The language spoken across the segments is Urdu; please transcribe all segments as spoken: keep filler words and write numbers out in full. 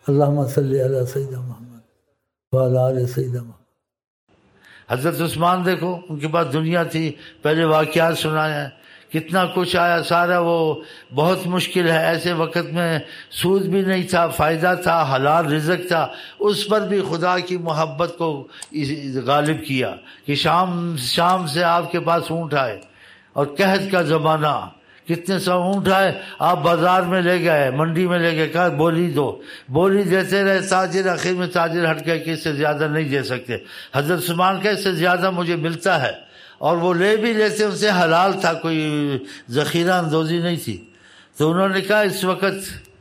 اللہم صلی علی سیدنا محمد وعلی آل سیدنا محمد۔ حضرت عثمان دیکھو، ان کے پاس دنیا تھی، پہلے واقعات سنایا ہے، کتنا کچھ آیا، سارا وہ بہت مشکل ہے، ایسے وقت میں سود بھی نہیں تھا، فائدہ تھا، حلال رزق تھا، اس پر بھی خدا کی محبت کو غالب کیا کہ شام شام سے آپ کے پاس اونٹ آئے، اور قحط کا زمانہ، کتنے سو اونٹ آئے، آپ بازار میں لے گئے، منڈی میں لے گئے، کہا بولی دو، بولی دیتے رہے تاجر، آخر میں تاجر ہٹ گئے کہ اس سے زیادہ نہیں دے سکتے۔ حضرت عثمان کا اس سے زیادہ مجھے ملتا ہے، اور وہ لے بھی لیتے، ان سے حلال تھا، کوئی ذخیرہ اندوزی نہیں تھی۔ تو انہوں نے کہا اس وقت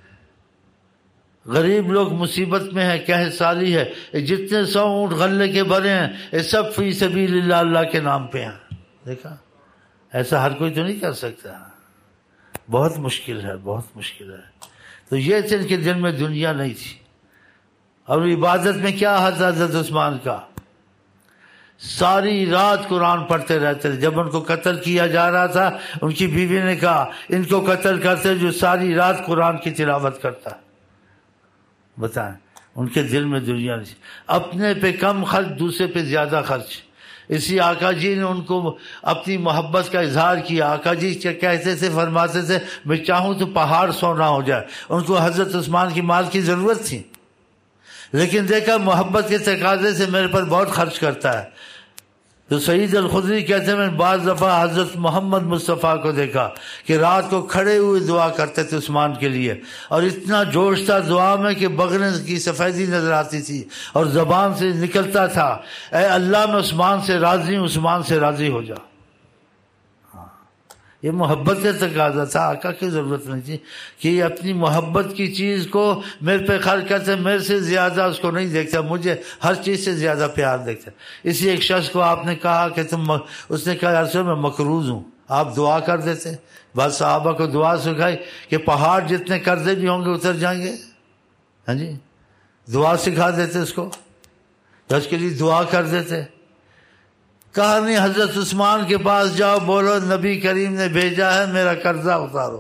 غریب لوگ مصیبت میں ہیں، قحط سالی ہے، جتنے سو اونٹ غلے کے بھرے ہیں یہ سب فی سبیل اللہ، اللہ کے نام پہ ہیں۔ دیکھا، ایسا ہر کوئی تو نہیں کر سکتا، بہت مشکل ہے، بہت مشکل ہے۔ تو یہ تھے ان کے دل میں دنیا نہیں تھی۔ اور عبادت میں کیا حد حضرت عثمان کا، ساری رات قرآن پڑھتے رہتے تھے۔ جب ان کو قتل کیا جا رہا تھا، ان کی بیوی نے کہا ان کو قتل کرتے جو ساری رات قرآن کی تلاوت کرتا ہے۔ بتائیں، ان کے دل میں دنیا نہیں، اپنے پہ کم خرچ، دوسرے پہ زیادہ خرچ۔ اسی آقا جی نے ان کو اپنی محبت کا اظہار کیا۔ آقا جی کہتے تھے، فرماتے تھے میں چاہوں تو پہاڑ سونا ہو جائے۔ ان کو حضرت عثمان کی مال کی ضرورت تھی، لیکن دیکھا محبت کے تقاضے سے میرے پر بہت خرچ کرتا ہے۔ تو سعید الخدری کہتے ہیں میں نے بعض دفعہ حضرت محمد مصطفیٰ کو دیکھا کہ رات کو کھڑے ہوئے دعا کرتے تھے عثمان کے لیے، اور اتنا جوش تھا دعا میں کہ بغنے کی سفیدی نظر آتی تھی، اور زبان سے نکلتا تھا اے اللہ میں عثمان سے راضی ہوں، عثمان سے راضی ہو جا۔ یہ محبت کا تقاضا تھا، آقا کی ضرورت نہیں تھی کہ یہ اپنی محبت کی چیز کو میرے پہ خرچ کرتے، میرے سے زیادہ اس کو نہیں دیکھتا، مجھے ہر چیز سے زیادہ پیار دیکھتا۔ اسی ایک شخص کو آپ نے کہا کہ تم، اس نے کہا عرصے میں مقروض ہوں، آپ دعا کر دیتے۔ بعض صحابہ کو دعا سکھائی کہ پہاڑ جتنے قرضے بھی ہوں گے اتر جائیں گے، ہاں جی، دعا سکھا دیتے اس کو، تو اس کے لیے دعا کر دیتے۔ کہا نہیں حضرت عثمان کے پاس جاؤ، بولو نبی کریم نے بھیجا ہے میرا قرضہ اتارو۔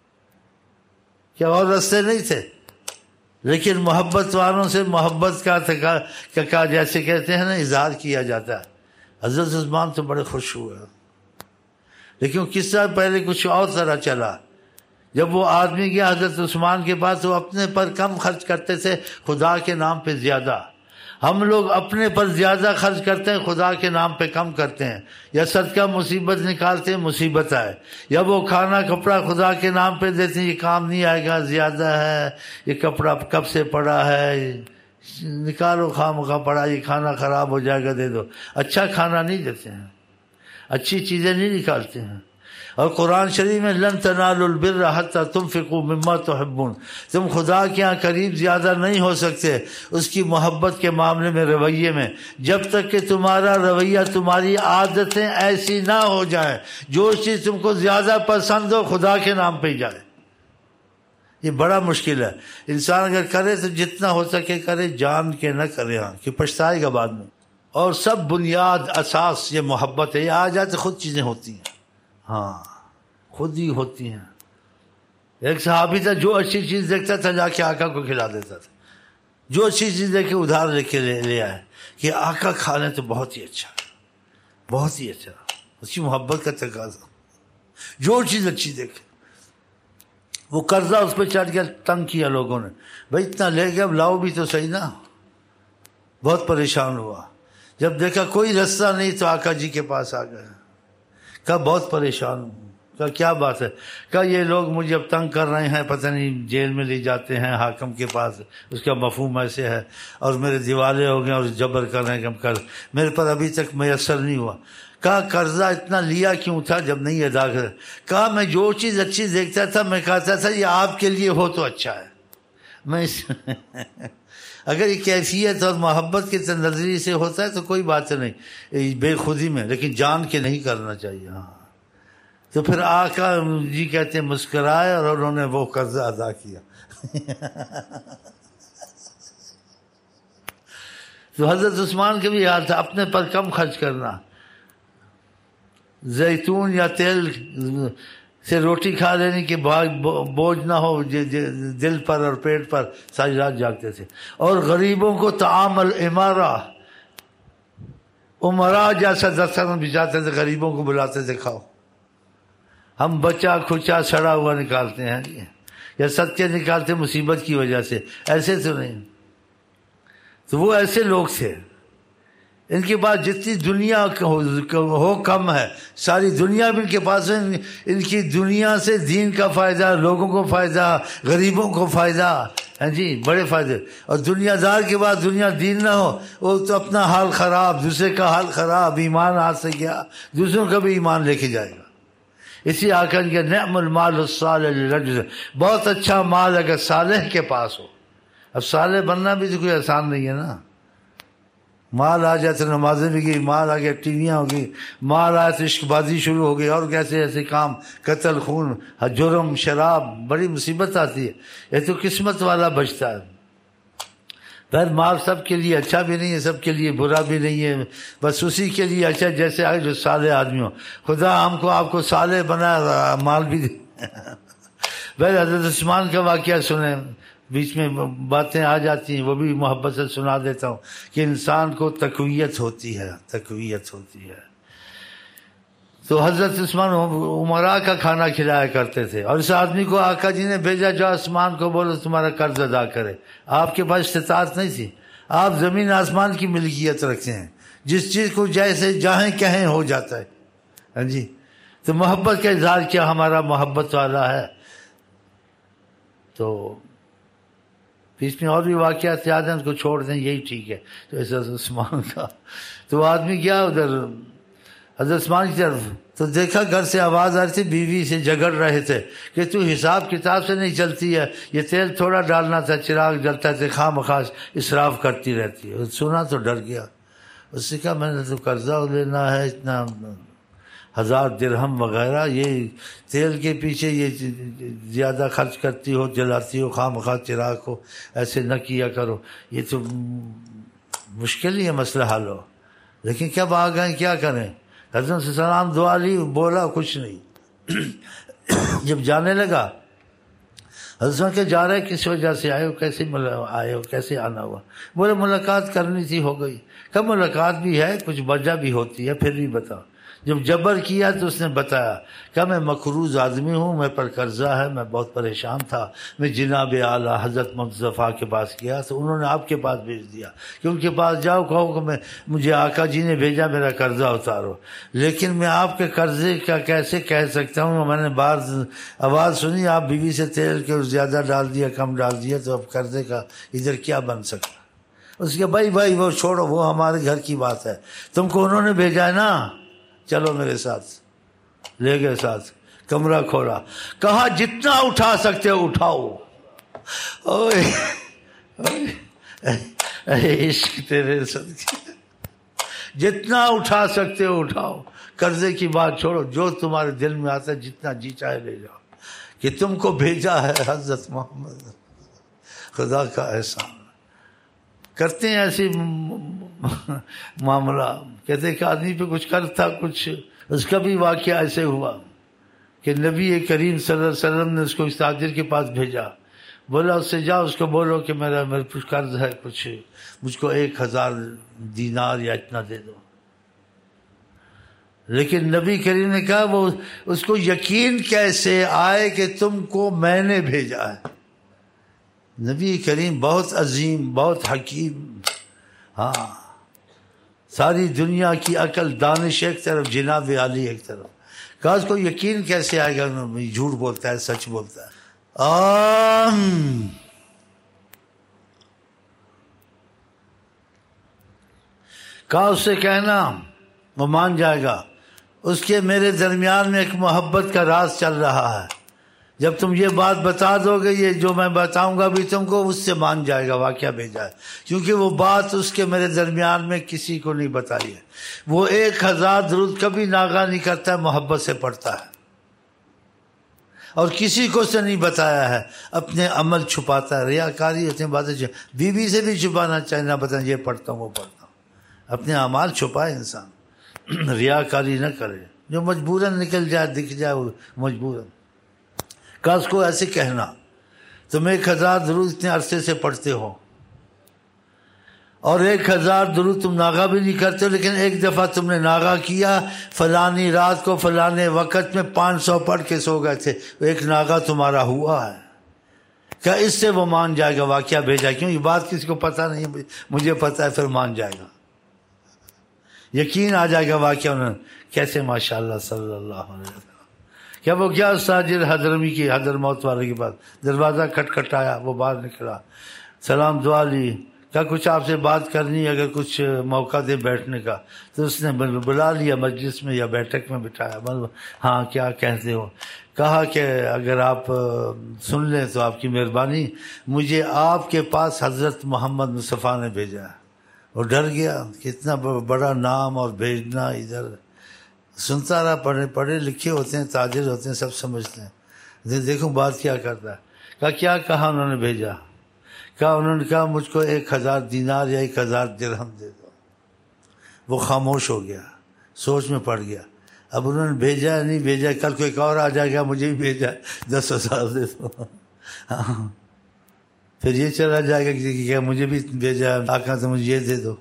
کیا اور رستے نہیں تھے؟ لیکن محبت والوں سے محبت کا کا جیسے کہتے ہیں نا اظہار کیا جاتا ہے۔ حضرت عثمان تو بڑے خوش ہوئے، لیکن کس طرح پہلے کچھ اور طرح چلا۔ جب وہ آدمی گیا حضرت عثمان کے پاس، وہ اپنے پر کم خرچ کرتے تھے، خدا کے نام پہ زیادہ۔ ہم لوگ اپنے پر زیادہ خرچ کرتے ہیں، خدا کے نام پہ کم کرتے ہیں، یا صدقہ مصیبت نکالتے ہیں، مصیبت آئے، یا وہ کھانا کپڑا خدا کے نام پہ دیتے ہیں، یہ کام نہیں آئے گا، زیادہ ہے، یہ کپڑا کب سے پڑا ہے، نکالو خواہ مخواہ پڑا، یہ کھانا خراب ہو جائے گا، دے دو۔ اچھا کھانا نہیں دیتے ہیں، اچھی چیزیں نہیں نکالتے ہیں۔ اور قرآن شریف میں لن تنالوا البر حتی تنفقوا مما تحبون، تم خدا کے ہاں قریب زیادہ نہیں ہو سکتے اس کی محبت کے معاملے میں، رویے میں، جب تک کہ تمہارا رویہ، تمہاری عادتیں ایسی نہ ہو جائیں جو چیز تم کو زیادہ پسند ہو خدا کے نام پہ جائے۔ یہ بڑا مشکل ہے۔ انسان اگر کرے تو جتنا ہو سکے کرے، جان کے نہ کرے، ہاں کہ پچھتائے گا بعد میں۔ اور سب بنیاد اساس یہ محبت ہے۔ یہ آ جائے تو خود چیزیں ہوتی ہیں، ہاں خود ہی ہوتی ہیں۔ ایک صحابی تھا جو اچھی چیز دیکھتا تھا جا کے آقا کو کھلا دیتا تھا، جو اچھی چیز دیکھے ادھار لے کے لے لے آئے کہ آقا کھا لیں تو بہت ہی اچھا، بہت ہی اچھا، اس کی محبت کا تقاضا۔ جو چیز اچھی دیکھے، وہ قرضہ اس پہ چڑھ گیا، تنگ کیا لوگوں نے، بھائی اتنا لے گیا اب لاؤ بھی تو صحیح نا۔ بہت پریشان ہوا، جب دیکھا کوئی رستہ نہیں تو آقا جی کے پاس آ گیا، کہا بہت پریشان ہوں۔ کہا کیا بات ہے؟ کہا یہ لوگ مجھے اب تنگ کر رہے ہیں، پتہ نہیں جیل میں لے جاتے ہیں حاکم کے پاس، اس کا مفہوم ایسے ہے، اور میرے دیوالے ہو گئے اور جبر کر رہے ہیں کم کر، میرے پر ابھی تک میسر نہیں ہوا۔ کہا قرضہ اتنا لیا کیوں تھا جب نہیں ادا کر؟ کہا میں جو چیز اچھی دیکھتا تھا میں کہتا تھا یہ آپ کے لیے ہو تو اچھا ہے۔ میں اگر یہ کیفیت اور محبت کے نظریے سے ہوتا ہے تو کوئی بات نہیں، بے خودی میں، لیکن جان کے نہیں کرنا چاہیے۔ ہاں تو پھر آقا جی کہتے ہیں مسکرائے اور انہوں نے وہ قرضہ ادا کیا۔ تو حضرت عثمان کے بھی حال تھا، اپنے پر کم خرچ کرنا۔ زیتون یا تیل سے روٹی کھا لینے کے بعد بوجھ نہ ہو دل پر اور پیٹ پر، ساری رات جاگتے تھے. اور غریبوں کو طعام الامارہ، عمرا جیسا دسترخوان بچھاتے تھے، غریبوں کو بلاتے تھے کھاؤ. ہم بچا کھچا سڑا ہوا نکالتے ہیں یا صدقے نکالتے مصیبت کی وجہ سے، ایسے تو نہیں. تو وہ ایسے لوگ تھے، ان کے پاس جتنی دنیا ہو کم ہے، ساری دنیا بھی ان کے پاس ہے. ان کی دنیا سے دین کا فائدہ، لوگوں کو فائدہ، غریبوں کو فائدہ، ہاں جی بڑے فائدے. اور دنیا دار کے بعد دنیا دین نہ ہو، وہ تو اپنا حال خراب، دوسرے کا حال خراب، ایمان ہاتھ سے گیا، دوسروں کا بھی ایمان لے کے جائے گا. اسی آقا کے نعم المال الصالح للرجل، بہت اچھا مال اگر صالح کے پاس ہو. اب صالح بننا بھی تو کوئی آسان نہیں ہے نا. مال آ جائے تو نمازیں بھی گئی، مال آ گیا ٹیویاں ہو گئی، مال آیا تو عشق بازی شروع ہو گئی، اور کیسے ایسے کام، قتل خون، جرم، شراب، بڑی مصیبت آتی ہے. یہ تو قسمت والا بچتا ہے. پھر مال سب کے لیے اچھا بھی نہیں ہے، سب کے لیے برا بھی نہیں ہے، بس اسی کے لیے اچھا جیسے آئے جو صالح آدمی ہو. خدا ہم کو آپ کو صالح بنا، مال بھی دے. پھر حضرت عثمان کا واقعہ سنیں، بیچ میں باتیں آ جاتی ہیں، وہ بھی محبت سے سنا دیتا ہوں کہ انسان کو تقویت ہوتی ہے، تقویت ہوتی ہے. تو حضرت عثمان عمراء کا کھانا کھلایا کرتے تھے، اور اس آدمی کو آقا جی نے بھیجا جو آسمان کو بولو تمہارا قرض ادا کرے. آپ کے پاس استطاعت نہیں تھی، آپ زمین آسمان کی ملکیت رکھتے ہیں، جس چیز کو جیسے جاہیں کہیں ہو جاتا ہے. ہاں جی، تو محبت کا اظہار کیا، ہمارا محبت والا ہے. تو بیچ میں اور بھی واقعات یاد ہیں، ان کو چھوڑ دیں، یہی ٹھیک ہے. تو حضرت عثمان کا تو آدمی گیا ادھر حضرت عثمان کی طرف، تو دیکھا گھر سے آواز آ رہی تھی، بیوی سے جھگڑ رہے تھے کہ تو حساب کتاب سے نہیں چلتی ہے، یہ تیل تھوڑا ڈالنا تھا، چراغ جلتا تھا، خواہ مخواہ اسراف کرتی رہتی ہے. سنا تو ڈر گیا. اس نے کہا میں نے تو قرضہ لینا ہے اتنا ہزار درہم وغیرہ، یہ تیل کے پیچھے یہ زیادہ خرچ کرتی ہو، جلاتی ہو، خواہ مخواہ چراغ کو ایسے نہ کیا کرو، یہ تو مشکل ہی ہے مسئلہ حل ہو. لیکن کب آ گئے کیا کریں. حضرت السلام دعا لی، بولا کچھ نہیں. جب جانے لگا حضرت کہ جا رہے کس وجہ سے آئے ہو، کیسے آئے ہو، کیسے آنا ہوا. بولے ملاقات کرنی تھی، ہو گئی. کب ملاقات بھی ہے، کچھ وجہ بھی ہوتی ہے، پھر بھی بتاؤ. جب جبر کیا تو اس نے بتایا کہ میں مقروض آدمی ہوں، میں پر قرضہ ہے، میں بہت پریشان تھا، میں جناب اعلیٰ حضرت مصطفیٰ کے پاس گیا تو انہوں نے آپ کے پاس بھیج دیا کہ ان کے پاس جاؤ، کہو کہ میں مجھے آقا جی نے بھیجا میرا قرضہ اتارو. لیکن میں آپ کے قرضے کا کیسے کہہ سکتا ہوں، میں نے بار آواز سنی آپ بیوی سے تیل کے زیادہ ڈال دیا، کم ڈال دیا، تو اب قرضے کا ادھر کیا بن سکتا. اس کے بھائی بھائی وہ چھوڑو، وہ ہمارے گھر کی بات ہے، تم کو انہوں نے بھیجا ہے نا، چلو میرے ساتھ. لے گئے ساتھ، کمرہ کھولا، کہا جتنا اٹھا سکتے ہو اٹھاؤ. اوے اے عشق تیرے صدقے، جتنا اٹھا سکتے ہو اٹھاؤ، قرضے کی بات چھوڑو، جو تمہارے دل میں آتا ہے جتنا جی چاہے لے جاؤ، کہ تم کو بھیجا ہے حضرت محمد. خدا کا احسان کرتے ہیں ایسی معاملہ. کہتے کہ آدمی پہ کچھ قرض تھا، کچھ اس کا بھی واقعہ ایسے ہوا کہ نبی کریم صلی اللہ علیہ وسلم نے اس کو اس تاجر کے پاس بھیجا. بولا اس سے جاؤ، اس کو بولو کہ میرا میرے کچھ قرض ہے، کچھ مجھ کو ایک ہزار دینار یا اتنا دے دو. لیکن نبی کریم نے کہا وہ اس کو یقین کیسے آئے کہ تم کو میں نے بھیجا ہے. نبی کریم بہت عظیم، بہت حکیم. ہاں، ساری دنیا کی عقل، دانش ایک طرف، جناب عالی ایک طرف. کہا اس کو یقین کیسے آئے گا، جھوٹ بولتا ہے سچ بولتا ہے. آم کہا اس سے کہنا، وہ مان جائے گا. اس کے میرے درمیان میں ایک محبت کا راز چل رہا ہے، جب تم یہ بات بتا دو گے، یہ جو میں بتاؤں گا بھی تم کو، اس سے مان جائے گا واقعہ بھیجا ہے. کیونکہ وہ بات اس کے میرے درمیان میں کسی کو نہیں بتائی ہے. وہ ایک ہزار درود کبھی ناغہ نہیں کرتا ہے، محبت سے پڑھتا ہے، اور کسی کو سے نہیں بتایا ہے. اپنے عمل چھپاتا ہے، ریاکاری ہوتے ہیں باتیں. بیوی سے بھی چھپانا چاہیے، نہ بتائیں یہ پڑھتا ہوں وہ پڑھتا ہوں. اپنے اعمال چھپائے انسان، ریاکاری نہ کرے. جو مجبوراً نکل جائے، دکھ جائے، وہ مجبوراً. کہا اس کو ایسے کہنا تم ایک ہزار درود اتنے عرصے سے پڑھتے ہو اور ایک ہزار درود تم ناغہ بھی نہیں کرتے ہو، لیکن ایک دفعہ تم نے ناغہ کیا فلانی رات کو فلانے وقت میں پانچ سو پڑھ کے سو گئے تھے، ایک ناغہ تمہارا ہوا ہے، کیا اس سے وہ مان جائے گا؟ واقعہ بھیجا، کیوں یہ بات کسی کو پتہ نہیں، مجھے پتہ ہے، پھر مان جائے گا، یقین آ جائے گا واقعہ انہوں نے کیسے ماشاءاللہ صلی اللہ علیہ وسلم۔ کیا وہ کیا ساجر حضرمی کی حضر موت والے کے پاس دروازہ کھٹ کھٹایا، وہ باہر نکلا، سلام دعا لی، کیا کچھ آپ سے بات کرنی، اگر کچھ موقع دے بیٹھنے کا، تو اس نے بلا لیا مجلس میں یا بیٹھک میں بٹھایا، ہاں کیا کہتے ہو؟ کہا کہ اگر آپ سن لیں تو آپ کی مہربانی، مجھے آپ کے پاس حضرت محمد مصطفیٰ نے بھیجا ہے۔ وہ ڈر گیا کہ اتنا بڑا نام اور بھیجنا ادھر، سنتا رہا، پڑھے پڑھے لکھے ہوتے ہیں، تاجر ہوتے ہیں، سب سمجھتے ہیں، دیکھو بات کیا کرتا ہے۔ کہا کیا کہا انہوں نے بھیجا؟ کہا انہوں نے کہا مجھ کو ایک ہزار دینار یا ایک ہزار درہم دے دو۔ وہ خاموش ہو گیا، سوچ میں پڑ گیا، اب انہوں نے بھیجا نہیں بھیجا، کل کوئی اور آ جائے گا مجھے بھی بھیجا دس ہزار دے دو، ہاں پھر یہ چلا جائے گا کہ کیا مجھے بھی بھیجا آقا تو مجھے یہ دے دو،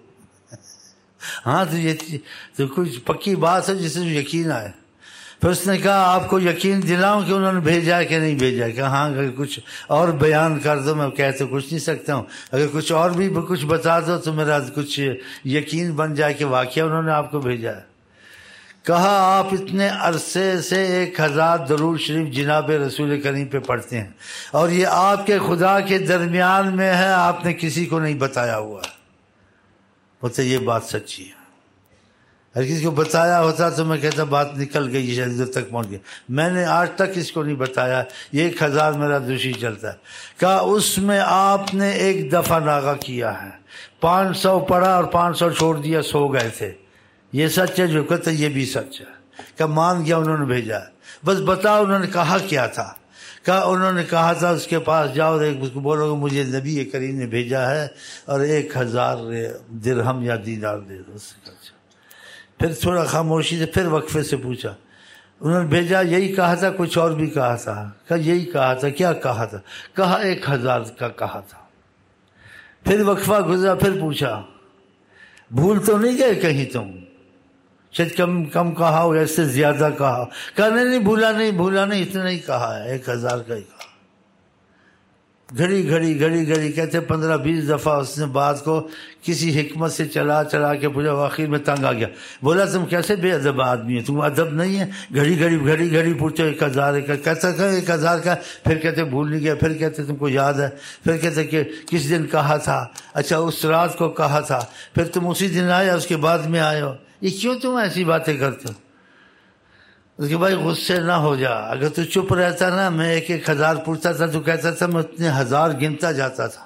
ہاں تو یہ تو کچھ پکی بات ہے جس سے یقین آئے۔ پھر اس نے کہا آپ کو یقین دلاؤں کہ انہوں نے بھیجا ہے کہ نہیں بھیجا ہے؟ کہ ہاں اگر کچھ اور بیان کر دو، میں کہہ تو کچھ نہیں سکتا ہوں، اگر کچھ اور بھی کچھ بتا دو تو میرا کچھ یقین بن جائے کہ واقعہ انہوں نے آپ کو بھیجا ہے۔ کہا آپ اتنے عرصے سے ایک ہزار درود شریف جناب رسول کریم پہ پڑھتے ہیں اور یہ آپ کے خدا کے درمیان میں ہے، آپ نے کسی کو نہیں بتایا ہوا ہے۔ بولتے یہ بات سچی ہے، اگر کسی کو بتایا ہوتا تو میں کہتا بات نکل گئی، شاید ادھر تک پہنچ گیا، میں نے آج تک اس کو نہیں بتایا، یہ ایک ہزار میرا دوشی چلتا ہے۔ کہا اس میں آپ نے ایک دفعہ ناغہ کیا ہے، پانچ سو پڑھا اور پانچ سو چھوڑ دیا، سو گئے تھے، یہ سچ ہے؟ جو کہتا یہ بھی سچ ہے۔ کہ مان گیا انہوں نے بھیجا ہے، بس بتاؤ انہوں نے کہا کیا تھا؟ کہا انہوں نے کہا تھا اس کے پاس جاؤ اور ایک اس کو بولو کہ مجھے نبی کریم نے بھیجا ہے اور ایک ہزار درہم یا دینار دے دو۔ پھر تھوڑا خاموشی سے پھر وقفے سے پوچھا انہوں نے بھیجا یہی کہا تھا کچھ اور بھی کہا تھا؟ کہا یہی کہا تھا۔ کیا کہا تھا؟ کہا ایک ہزار کا کہا تھا۔ پھر وقفہ گزرا، پھر پوچھا بھول تو نہیں گئے کہیں تم؟ شاید کم کم کہا ہو یا اس سے زیادہ کہا ہو۔ کہا نہیں نہیں بھولا نہیں بھولا نہیں اتنا ہی کہا ہے، ایک ہزار کا ہی کہا۔ گھڑی گھڑی گھڑی گھڑی کہتے پندرہ بیس دفعہ اس نے بات کو کسی حکمت سے چلا چلا کے پوچھا، آخر میں تنگ آ گیا، بولا تم کیسے بے ادب آدمی ہے، تم ادب نہیں ہے؟ گھڑی گھڑی گھڑی گھڑی پوچھو ایک ہزار کا، کہتا کہ ایک ہزار کا، پھر کہتے بھول نہیں گیا، پھر کہتے تم کو یاد ہے، پھر کہتے کہ کس دن کہا تھا، اچھا اس رات کو کہا تھا، پھر تم اسی دن آئے اس کے بعد میں آئے ہو، یہ کیوں تم ایسی باتیں کرتے ہو؟ اس کے بھائی غصے نہ ہو جا، اگر تو چپ رہتا نا میں ایک ایک ہزار پوچھتا تھا تو کہتا تھا میں اتنے ہزار گنتا جاتا تھا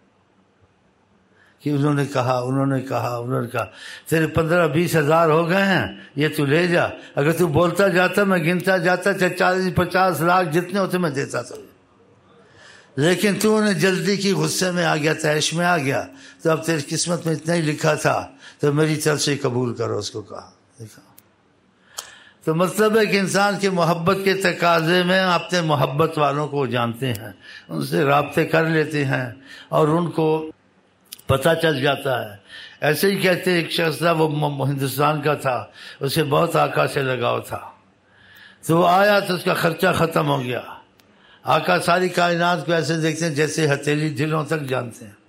کہ انہوں نے کہا انہوں نے کہا انہوں نے کہا، تیرے پندرہ بیس ہزار ہو گئے ہیں یہ تو لے جا، اگر تو بولتا جاتا میں گنتا جاتا، چاہے چالیس پچاس لاکھ جتنے ہوتے میں دیتا تھا، لیکن تو نے جلدی کی غصے میں آ گیا، تیش میں آ گیا، تو اب تیری قسمت میں اتنا ہی لکھا تھا تو میری طرف سے قبول کرو اس کو کہا۔ دیکھا تو مطلب ہے کہ انسان کی محبت کے تقاضے میں اپنے محبت والوں کو جانتے ہیں، ان سے رابطے کر لیتے ہیں اور ان کو پتہ چل جاتا ہے۔ ایسے ہی کہتے ایک شخص تھا، وہ ہندوستان کا تھا، اسے بہت آقا سے لگاؤ تھا، تو وہ آیا تو اس کا خرچہ ختم ہو گیا۔ آقا ساری کائنات کو ایسے دیکھتے ہیں جیسے ہتھیلی دلوں تک جانتے ہیں۔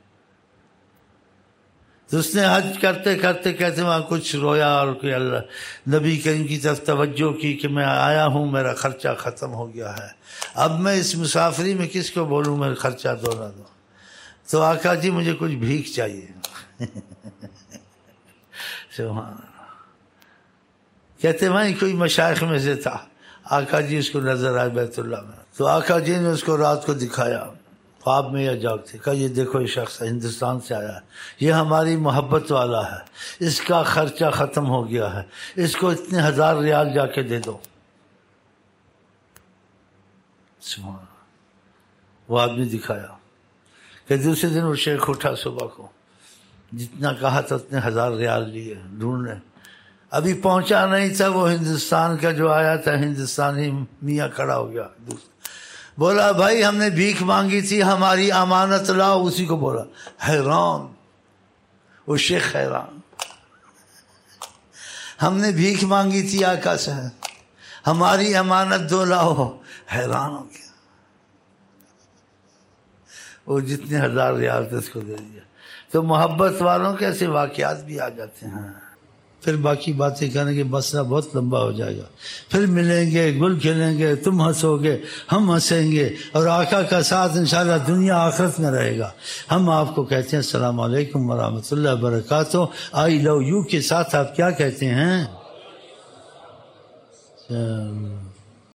تو اس نے حج کرتے کرتے کہتے وہاں کچھ رویا اور کوئی اللہ نبی کریم کی طرف توجہ کی کہ میں آیا ہوں میرا خرچہ ختم ہو گیا ہے، اب میں اس مسافری میں کس کو بولوں میرا خرچہ دو نہ دو، تو آقا جی مجھے کچھ بھیک چاہیے۔ کہتے وہیں کوئی مشائخ میں سے تھا، آقا جی اس کو نظر آئے بیت اللہ میں، تو آقا جی نے اس کو رات کو دکھایا خواب میں یا جاگتے، کہا یہ دیکھو یہ شخص ہندوستان سے آیا ہے، یہ ہماری محبت والا ہے، اس کا خرچہ ختم ہو گیا ہے، اس کو اتنے ہزار ریال جا کے دے دو۔ سبحان، وہ آدمی دکھایا کہ دوسرے دن وہ شیخ اٹھا صبح کو، جتنا کہا تھا اتنے ہزار ریال لیے ڈھونڈنے، ابھی پہنچا نہیں تھا وہ ہندوستان کا جو آیا تھا ہندوستانی میاں کھڑا ہو گیا، بولا بھائی ہم نے بھیک مانگی تھی ہماری امانت لاؤ. اسی کو بولا. حیران وہ شیخ حیران. ہم نے بھیک مانگی تھی آقا سے ہماری امانت دو لاؤ. حیران ہو گیا. وہ جتنے ہزار ریال تھے اس کو دے دیا. تو محبت والوں کے ایسے واقعات بھی آ جاتے ہیں. پھر باقی باتیں کریں گے مسئلہ بہت لمبا ہو جائے گا. پھر ملیں گے گل کھلیں گے تم ہنسو گے ہم ہنسیں گے اور آقا کا ساتھ انشاءاللہ دنیا آخرت میں رہے گا. ہم آپ کو کہتے ہیں السلام علیکم ورحمۃ اللہ وبرکاتہ. آئی لو یو کے ساتھ آپ کیا کہتے ہیں؟